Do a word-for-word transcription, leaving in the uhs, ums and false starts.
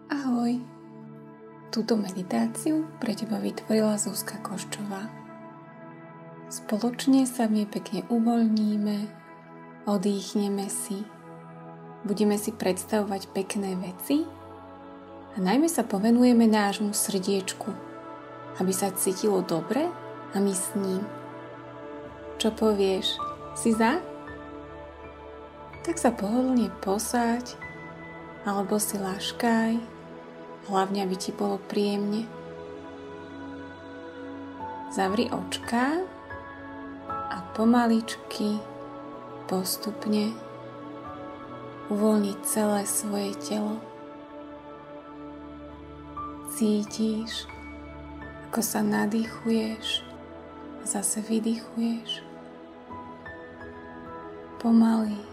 Ahoj! Túto meditáciu pre teba vytvorila Zuzka Koščová. Spoločne sa v nej pekne uvoľníme, odýchneme si, budeme si predstavovať pekné veci a najmä sa povenujeme nášmu srdiečku, aby sa cítilo dobre a my s ním. Čo povieš? Si za? Tak sa pohodlne posaď alebo si ľaškaj, hlavne aby ti bolo príjemne. Zavri očká a pomaličky, postupne uvoľni celé svoje telo. Cítiš, ako sa nadýchuješ a zase vydýchuješ. Pomaly